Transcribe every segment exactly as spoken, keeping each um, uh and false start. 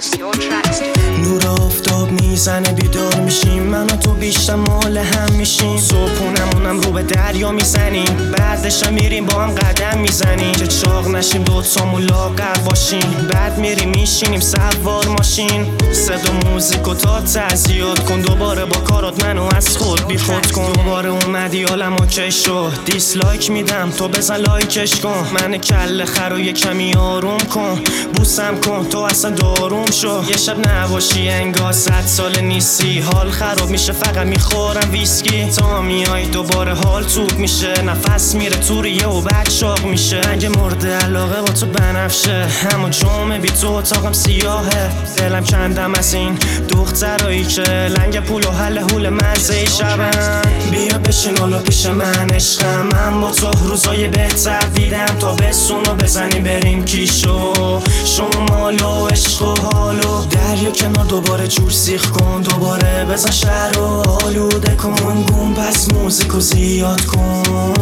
نور آفتاب میزنه بیدار میشیم، من و تو بیشتر مال هم میشیم. صبحونمونم رو به دریا میزنیم، بعدش میریم با هم قدم میزنیم که چاق نشیم دوتامون لاغر باشیم. بعد میریم میشینیم سوار ماشین، صدا موزیک و تا تعزیات کن. دوباره با کارات منو از خود بی خود کن. دوباره اومدی حالم اوکی شد، دیسلایک میدم تو بزن لایکش کن. من کله خرو یه کمی آروم کن، بوسم کن تو اصلا داروم شو. یه شب نباشی انگار صد سال نیستی، حال خراب میشه فقط میخورم ویسکی. تا میای دوباره حال توپ میشه، نفس میره تو ریه و بعد شاق میشه. اگه مورد علاقه با تو بنفشه، همون جمعه بی تو اتاقم سیاهه. دلم کندم از این دخترایی که لنگ پول و حل حول مزه شبن. بیا بشین حالا پیش من عشقم، من با تو روزای بهتر دیدم. تا بسونو بزنی بریم کیشو، شمال و عشق و حالو. دریا کنار دوباره جور سیخ کن، دوباره بزن شهر رو آلوده کن. گم پس موزیکو زیاد کن.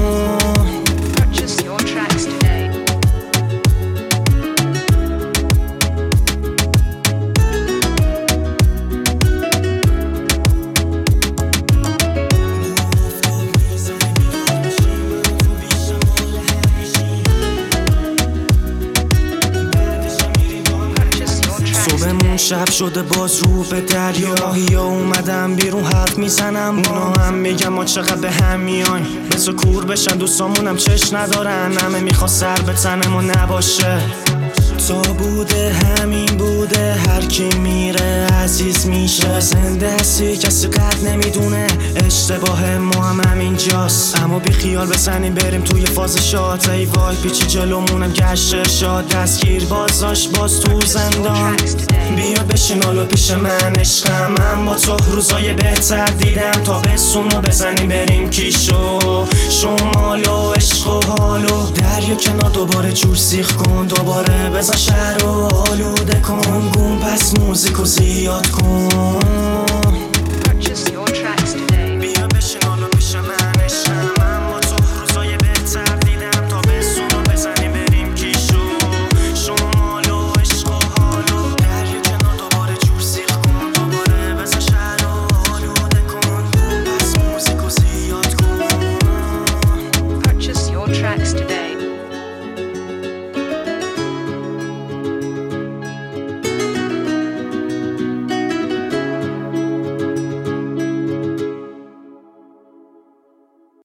صبحمون شب شده باز رو به دریا، ماهیا اومدم بیرون حرف میزنم. اونا هم میگم ما چقدر به هم میایم، بذار کور بشن دوستامونم چش ندارن. همه میخوا سر به تنمون نباشه، تا بوده همین بوده. هر کی میره عزیز میشه، زنده هستی کسی قد نمیدونه. اشتباه ما هم همینجاست، اما بی خیال بزنیم بریم توی فاز شات. ای وای پیچی جلومونم گشت شاد، دستگیر بازاش باز تو زندان. بیا بشین حالا پیش من عشقم، من با تو روزای بهتر دیدم. تا بسونو بزنیم بریم کیشو، شمال و عشق و حالو. دریا کنار دوباره جور سیخ کن، دوباره بزن شهر رو آلوده کن. گم پس موزیکو زیاد کن.